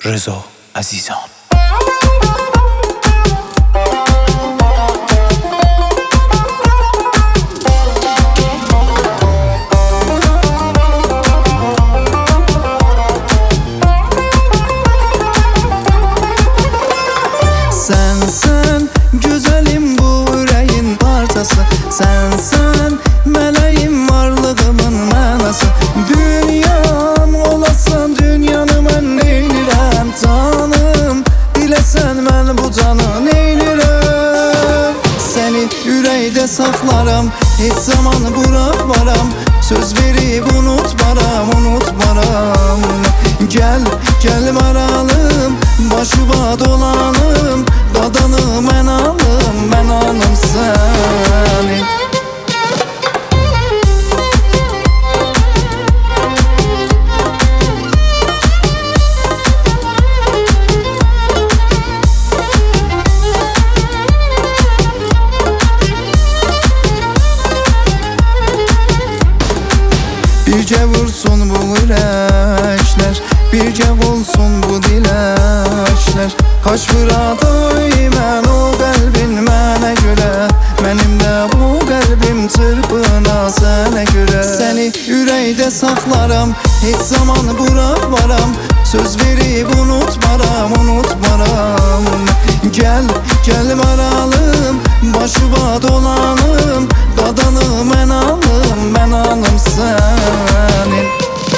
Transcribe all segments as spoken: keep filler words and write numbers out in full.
رضا عزیزان. Sensen güzelim bu yüreğin parçası, sensen meleğim varlığımın mənası. Dünyam olasan dünyanı mən neynirəm canım, bilesen mən bu canı neynirəm. Seni ürəkdə saxlaram, heç zaman buraxmaram, söz verib unutmaram, unutmaram. Gel, gel maralım, başıma dolanım, dadanı mən alım, mən alım səni. Bircə vursun bu ürəklər, bircə olsun bu diləklər. Kaç fıraday mən o qəlbin mənə görə, mənim də bu qəlbim çırpına sənə görə. Səni ürəkdə saxlaram, heç zaman buraxmaram, söz verib unutmaram, unutmaram. Gel, gel maralım, başıma dolanım, dadanı mən alım, mən alım sənin.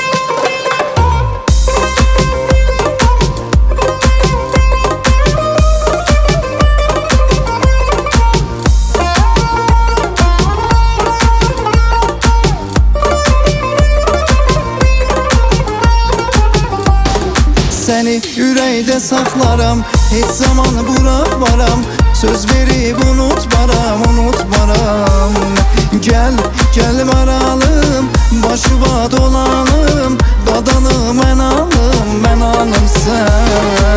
Seni ürəkdə saxlaram, heç zaman buraxmaram, söz verib unutmaram, unutmaram. Gel, gel maralım, başıma dolanım, dadanı mən alım, mən alım sən.